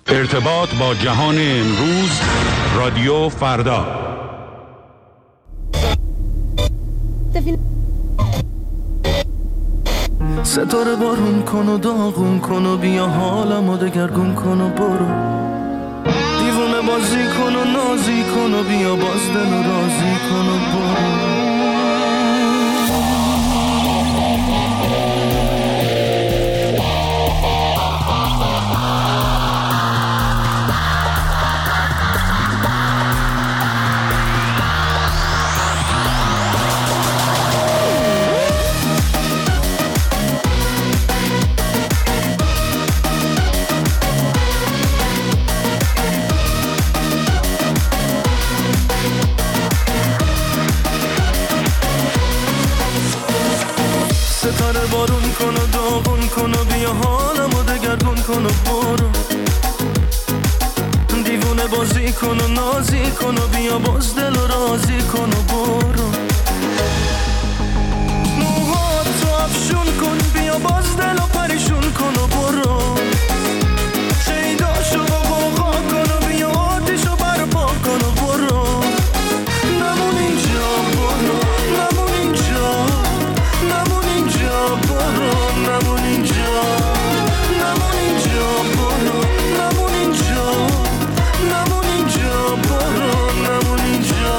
ارتباط با جهان امروز، رادیو فردا. ستاره بارون کن و داغون کن و بیا حالمو دگرگون کن و برو، دیوونه بازی کن و نازی کن و بیا باز دل و رازی کن و برو. ستاره بارون کن و داغون کن و بیا حالمو دگرگون کن و برو، دیوونه بازی کن و نازی کن و بیا باز دل و رازی کن و برو، موهاتو افشون کن بیا باز دل و پریشون کن و برو، شیداشو غوغا کن و بیا آتیشو برپا کن و برو، نمون اینجا برو، نمون اینجا، نمون اینجا برو، نمون اینجا، نمون اینجا برو، نمون اینجا، نمون اینجا برو، نمون اینجا.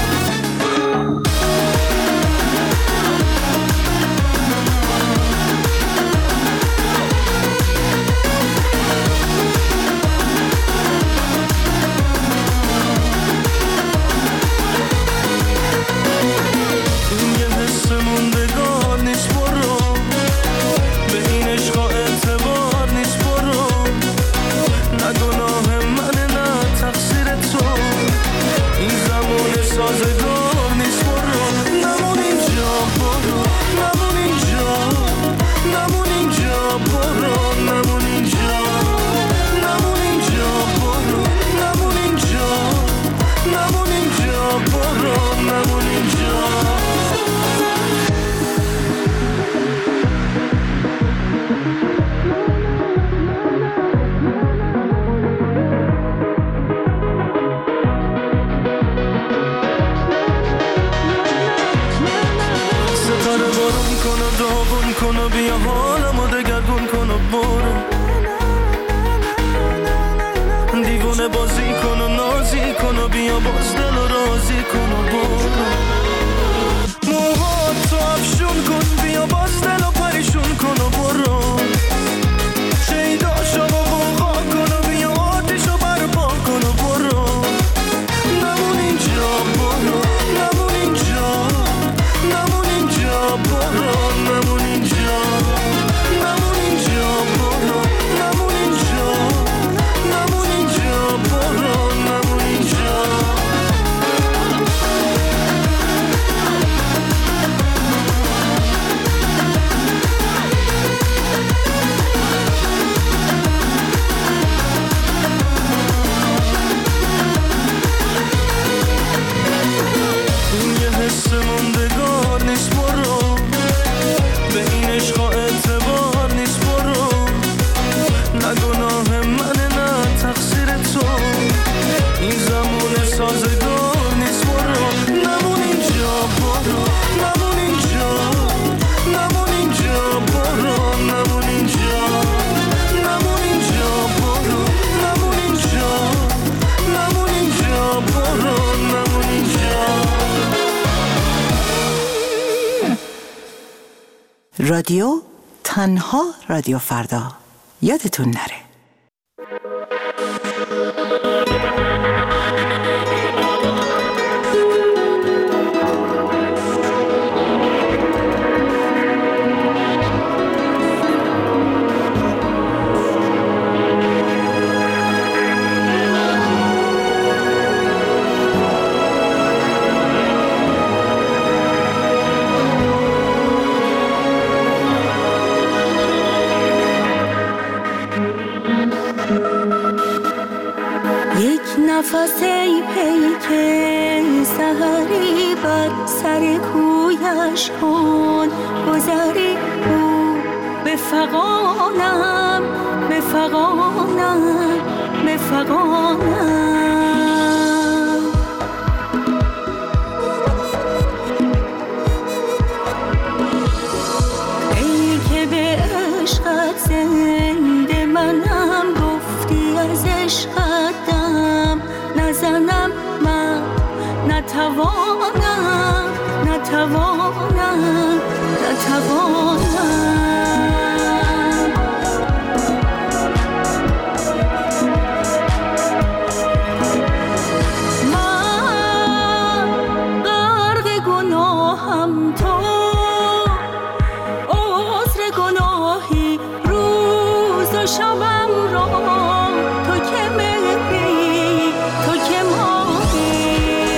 این یه حس موندگار نیست برو، به این عشقا اعتبار نیست برو، نه گناه منه نه تقصیر تو، این زمان سازگار نیست برو، نمون اینجا برو، نمون اینجا، نمون اینجا برو، نمون اینجا، نمون اینجا برو، نمون اینجا، نمون اینجا برو، نمون اینجا. ستاره بارون کن و داغون کن و بیا حالمو دگرگون کن و برو، دیوونه بازی کن و نازی کن و بیا باز دل و رازی کن و برو، موهاتو افشون کن بیا باز دل و پریشون کن و برو، شیداشو غوغا کن و بیا آتیشو برپا کن و برو، نمون اینجا برو، نمون اینجا، نمون اینجا برو، نمون اینجا، نمون اینجا برو، نمون اینجا، نمون اینجا برو، نمون اینجا. این یه حس موندگار نیست برو، به این عشقا اعتبار نیست برو، نه گناه منه نه تقصیر تو، این زمان سازگار نیست برو، نمون اینجا برو، نمون اینجا، نمون اینجا برو، نمون اینجا، نمون اینجا برو، نمون اینجا، نمون اینجا برو، نمون اینجا. رادیو تنها رادیو فردا، یادتون نره. نفسی پیک سحری بر سر کویش کن گذری او به فغانم به فغانم. ای که به عشقت زنده منم، گفتی از عشقت دم نزنم من، نتوانم نتوانم نتوانم. من غرق گناهم، تو عذر گناهی روز و شبم را، تو که مهری تو که ماهی.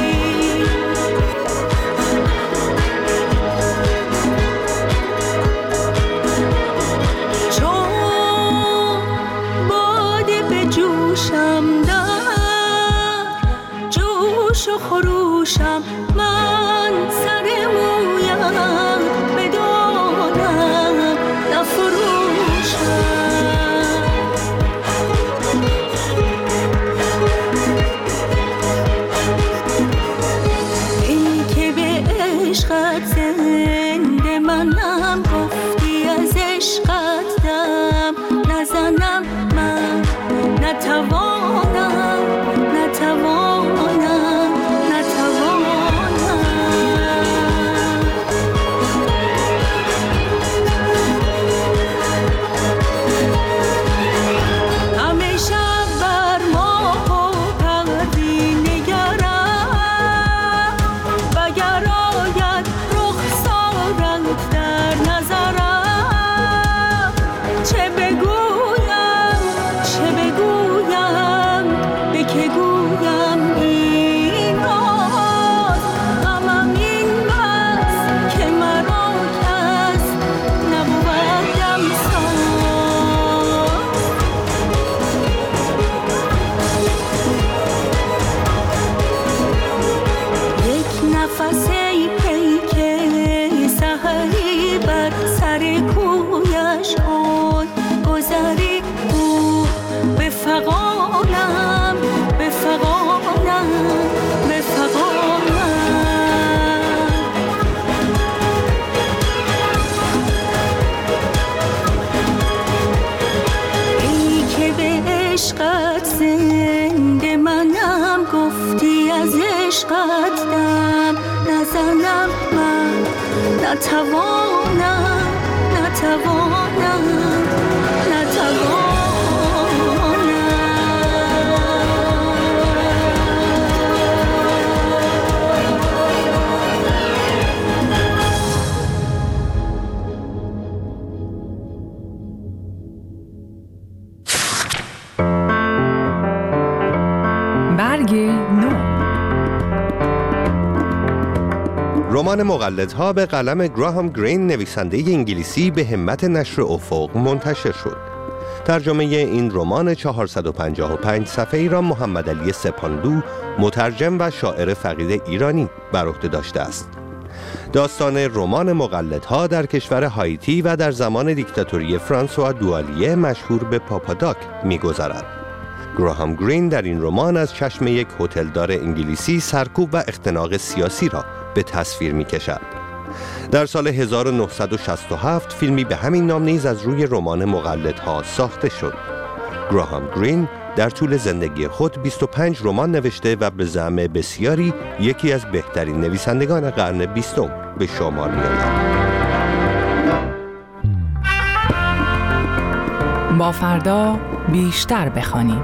چون باده به جوشم در جوش و خروشم، من سر مویم بدانم نفروشم. ای که به عشقت زنده منم، گفتی از عشقت دم نزنم من، نتوانم نتوانم نتوانم. همیشه بر ماه و قمری نگرم، وگر آید رخسارت در نظرم. چه بگویم چه بگویم، به که گویم این راز. غمم این بس که مرا کس نبود دمساز. یک نفس ای پیک سحری، بر سر کویش آن گذری. او به فغانم به فغانم به فغانم. ای که به عشقت زنده منم، گفتی از عشقت دم نزنم من، نتوانم نتوانم نتوانم. برگ نو. رمان مقلدها به قلم گراهام گرین، نویسنده انگلیسی، به همت نشر افق منتشر شد. ترجمه این رمان 455 صفحه‌ای را محمد علی سپاندو، مترجم و شاعر فقید ایرانی، بر عهده داشته است. داستان رمان مقلدها در کشور هایتی و در زمان دیکتاتوری فرانسوا دوالیه مشهور به پاپاداک می‌گذرد. گراهام گرین در این رمان از چشم یک هتلدار انگلیسی سرکوب و اختناق سیاسی را به تصویر می‌کشد. در سال 1967 فیلمی به همین نام نیز از روی رمان مقلدها ساخته شد. گراهام گرین در طول زندگی خود 25 رمان نوشته و به زعم بسیاری یکی از بهترین نویسندگان قرن 20 به شمار می‌آید. با فردا بیشتر بخوانیم.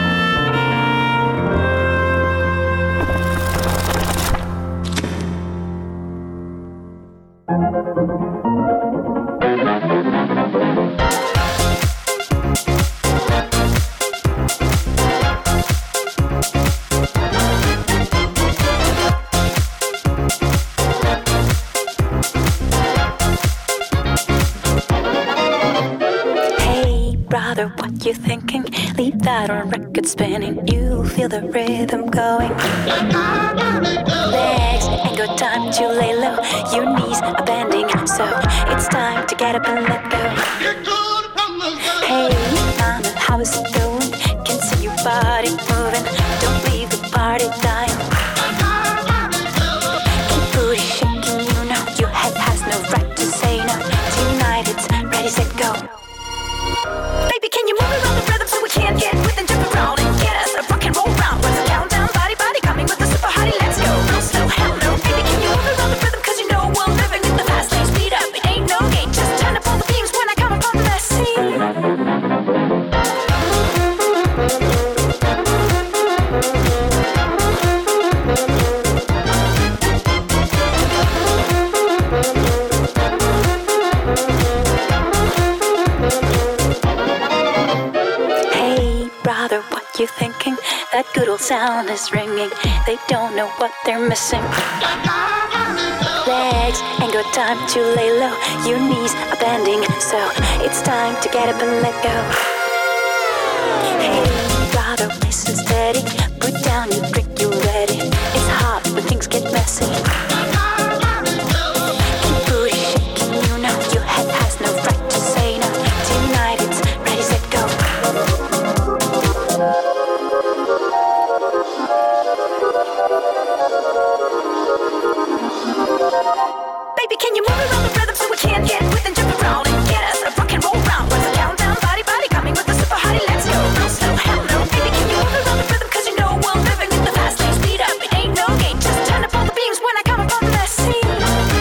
What you thinking? Leave that on record spinning. You feel the rhythm going. Legs ain't got time to lay low. Your knees are bending, so it's time to get up and let go. Hey, mama, how is it going? Can see you by you thinking that good old sound is ringing. They don't know what they're missing. Legs ain't got time to lay low. Your knees are bending, so it's time to get up and let go. Hey, gotta listen steady. Put down your drink, you're ready. It's hot when things get messy. Keep booty shaking, you know your head has no right to say no. Tonight it's ready, set, go. Baby, can you move around the rhythm so we can't get with and jump around and get us a rock and roll round? What's the countdown? Body, body coming with the super hottie. Let's go. Real slow, hell no. Baby, can you move around the rhythm? Cause you know we're living in the fast lane. Speed up, it ain't no game. Just turn up all the beams when I come up on the scene.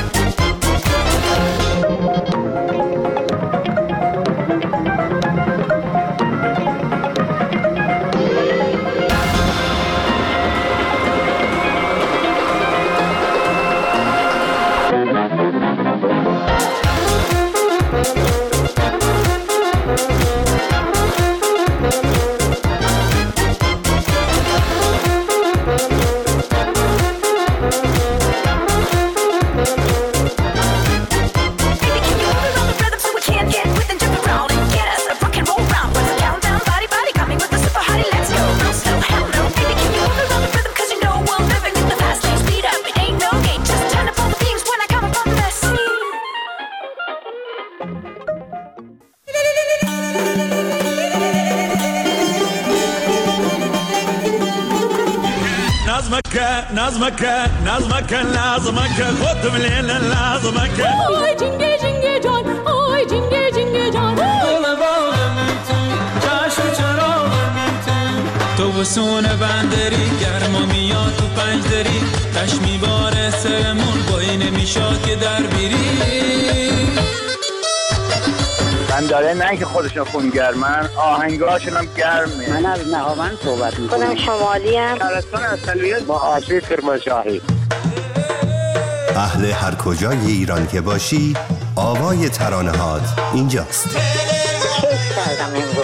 نظمك لازمك خد من لازمك آی جنگه جنگه جان آی جنگه جنگه جان دل باغم تو جشن چراغم تو بسون بندری گرما میاد تو پنجدری تش میباره سرمون بایی نمیشاد که در بیری داره نه که خودشون خونگرمن آهنگاشون هم گرمه. من از نهاوند صحبت میکنم. خودم شمالی ام. شهرستان اصلیت با آشی کرمانشاهی. اهل هر کجای ایران که باشی آوای ترانه هات اینجاست. کیف کردم امروز.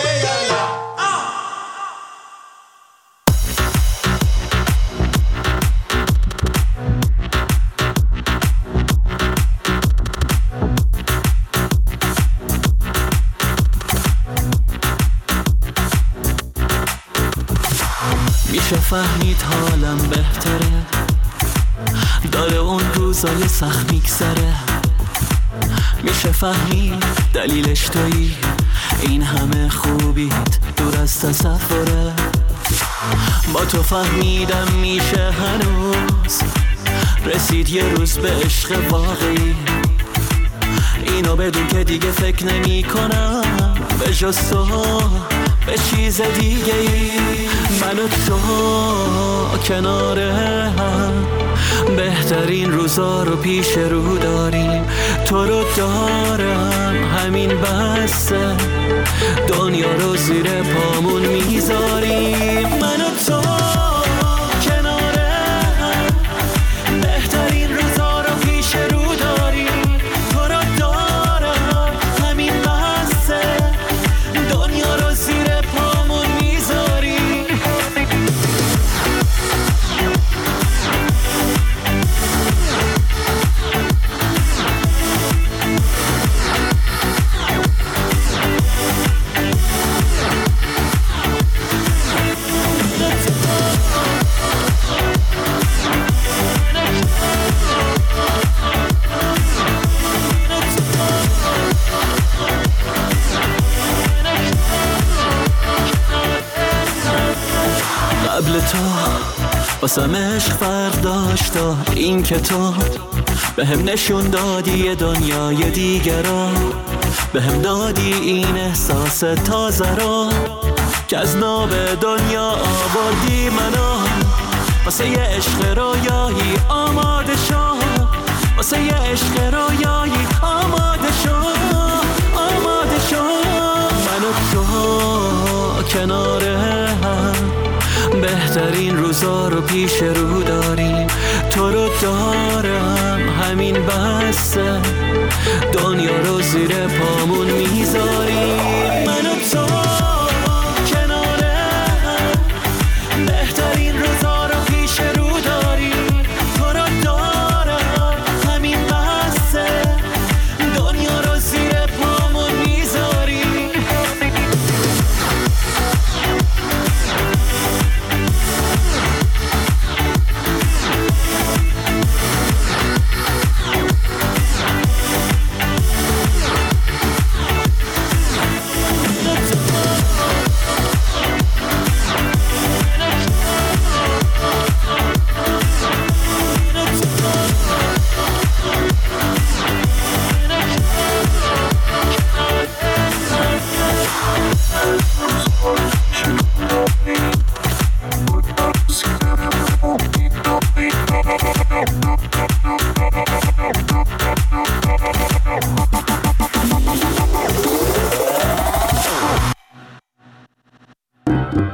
فهمید حالم بهتره داره اون روزای سخت میگذره میشه فهمید دلیلش تویی این همه خوبیت دور از تصوره با تو فهمیدم میشه هنوز رسید یه روز به عشق واقعی اینو بدون که دیگه فکر نمی کنم به جز تو به چیز دیگه ای من و تو کناره هم بهترین روزا رو پیش رو داریم تو رو دارم همین بسته دنیا رو زیر پامون میذاریم من و تو کناره هم بهترین روزا رو پیش رو داریم تو رو دارم همین بسته دنیا رو زیر پامون میذاریم قبل تو واسم عشق فرق داشتا این که تو به هم نشون دادی یه دنیای دیگر را به هم دادی این احساس تازه را که از ناب دنیا آوردی منو واسه یه عشق رویایی آماده شو واسه یه عشق رویایی آماده شو آماده شو من و تو کناره هم بهترین روزا رو پیش رو داریم تو رو دارم همین بسته دنیا رو زیر پامون میذاریم من و تو کناره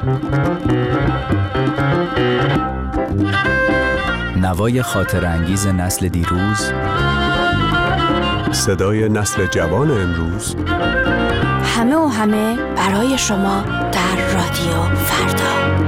نوای خاطر انگیز نسل دیروز، صدای نسل جوان امروز، همه و همه برای شما در رادیو فردا.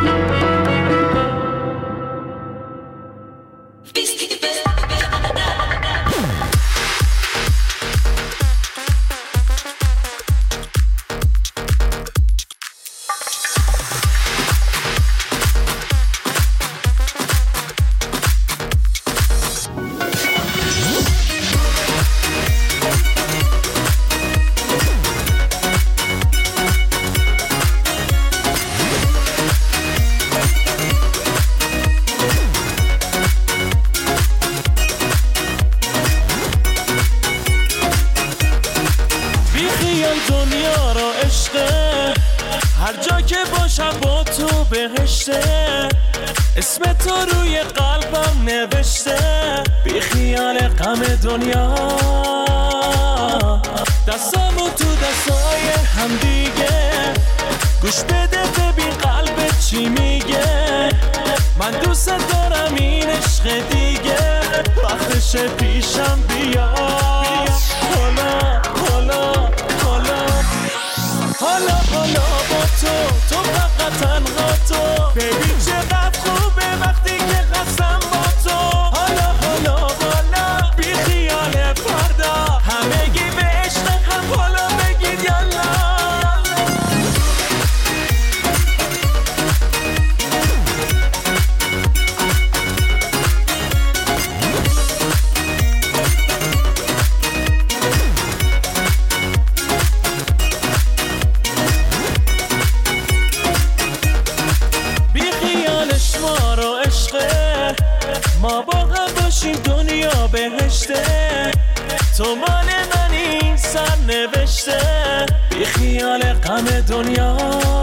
اسم تو روی قلبم نوشته، بی خیال غم دنیا، دستامو تو دستای هم دیگه، گوش بده ببین قلبت چی میگه، من دوست دارم این عشق دیگه، وقتش پیشم بیا، حالا حالا حالا حالا حالا با تو فقط تنها تو، ببین چقدر خوبه وقتی که قسم با تو، حالا حالا حالا بی خیال فردا، همگی به عشق هم حالا بگید یالا. ما با هم باشیم دنیا بهشته، تو مال من این سر نوشته، بی خیال غم دنیا،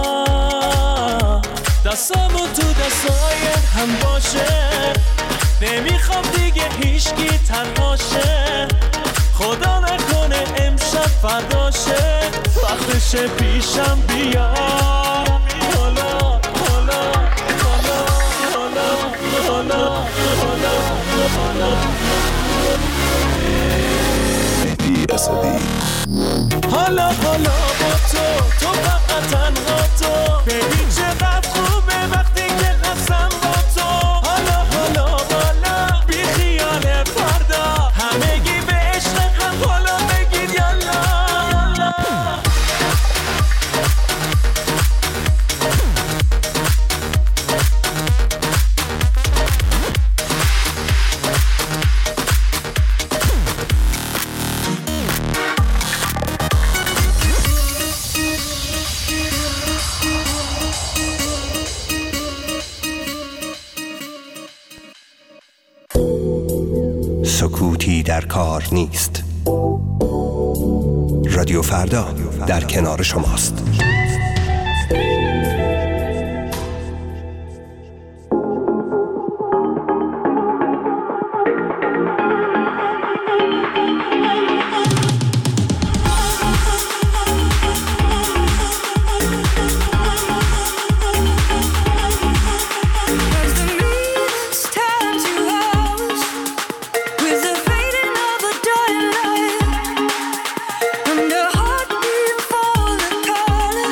دستامو تو دستای هم باشه، نمیخوام دیگه هیچکی تنهاشه، خدا نکنه امشب فرداشه، وقتش پیشم بیا، حالا حالا حالا حالا حالا مهدی اسدی. حالا حالا با تو فقط تنها تو، ببین چقدر خوبه وقتی که قسم با تو، حالا حالا حالا بی خیال فردا، همگی به عشق هم حالا بگید یالا. سکوتی در کار نیست. رادیو فردا در کنار شماست. Under heartbeat for the color.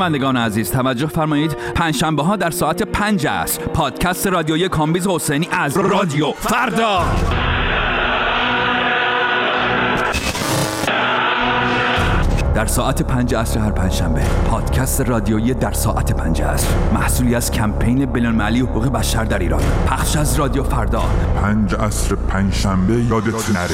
شنوندگان عزیز توجه فرمایید، پنجشنبه ها در ساعت 5 عصر پادکست رادیویی کامبیز حسینی از رادیو فردا. در ساعت 5 عصر هر پنجشنبه پادکست رادیویی در ساعت 5 عصر، محصولی از کمپین بین‌المللی حقوق بشر در ایران، پخش از رادیو فردا. 5 عصر پنجشنبه یادت نره.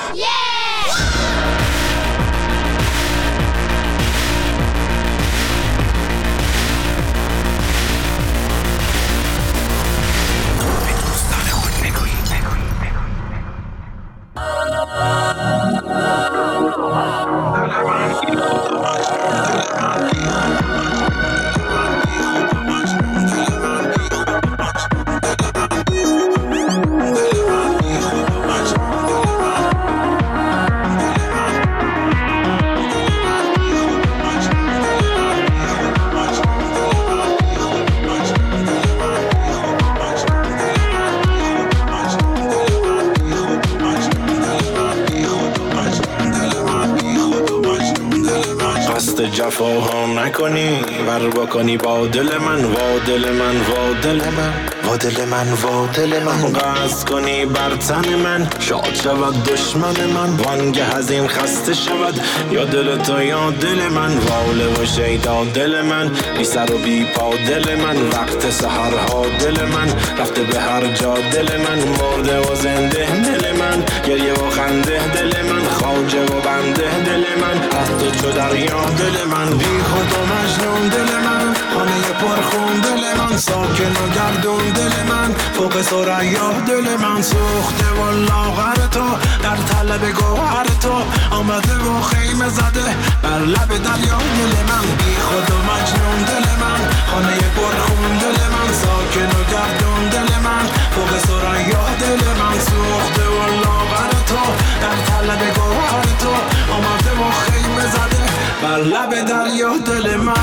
جفاها نکنی ور بکنی با دل من، وا دل من، وا دل من، وا دل من، وا دل من، قصد کنی بر تن من، شاد شود دشمن من، وانگه از این خسته شود یا دل تو یا دل من، واله و شیدا دل من، بی سر و بی پا دل من، وقت سحرها دل من، رفته به هر جا دل من، مرده و زنده دل من، گریه و خنده دل من، خواجه و بنده دل من، از تو چو دریا دل من، بی خود و مجنون دل من، خانه پرخون دل من، ساکن و گردون دل من، فوق ثریا دل من، سوخته و لاغر تو در طلب گوهر تو، آمده و خیمه زده بر لب دریا دل من، بی خود و مجنون دل من، خانه پرخون دل من، ساکن و گردون دل من، فوق ثریا دل من، سوخته و لاغر تو در طلب گوهر تو، آمده و خیمه زده بر لب دریا دل من.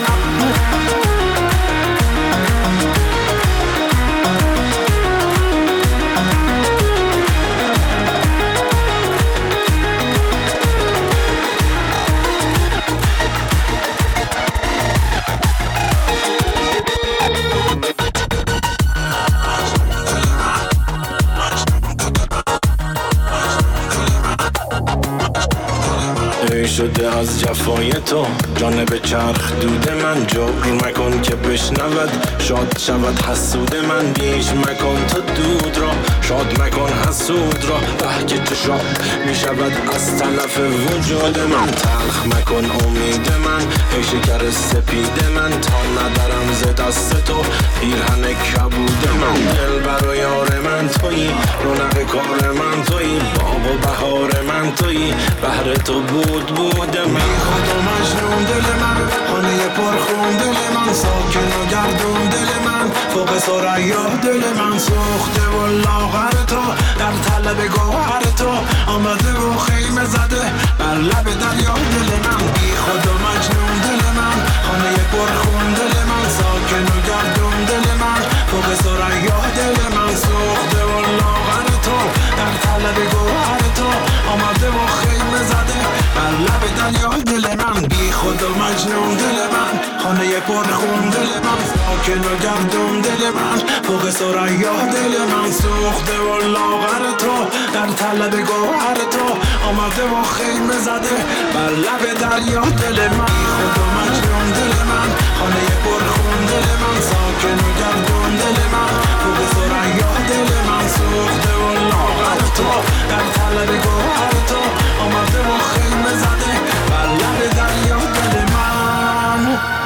شده از جفای تو جانب چرخ دود من، جبر مکن که بشنود شاد شود حسود من، بیش مکن تو دود را شاد مکن حسود را، که تو شاد می شود از طرف وجود من، تلخ مکن امید من ای شکر سپید من، تا ندارم ز دست تو پیرهن کبود من، دل بر یار من تویی، رونق کار من تویی، باغ و بهار من تویی، بهر تو بود من، خود و مجنون دل من، خانه پرخون دل من، ساکن و گردون دل من، فوق ثریا دل من، سوخته و لاغر تو در طلب گوهر تو، آمده و خیمه زده بر لب دریا دل من، بی خود و مجنون دل من، خانه پرخون دل من، ساکن و گردون دل من، فوق ثریا دل من، سوخته و لاغر تو در طلب گوهر تو، آمده و خیمه زده بر لب دریا دل من، بی خود و مجنون دل من، خانه پرخون دل من، ساکن و گردون دل من، فوق ثریا دل من، سوخته و لاغر تو در طلب گوهر تو، آمده و خیمه زده بر لب دریا دل من، بی خود و مجنون دل من، خانه پرخون دل من، ساکن و گردون دل من، فوق ثریا دل من، سوخته و لاغر تو در طلب گوهر تو، آمده و خیمه زده بر لب دریا دل من،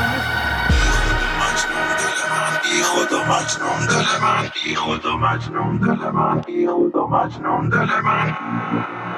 بی خود و مجنون دل من، بی خود و مجنون دل من، بی خود و مجنون دل من.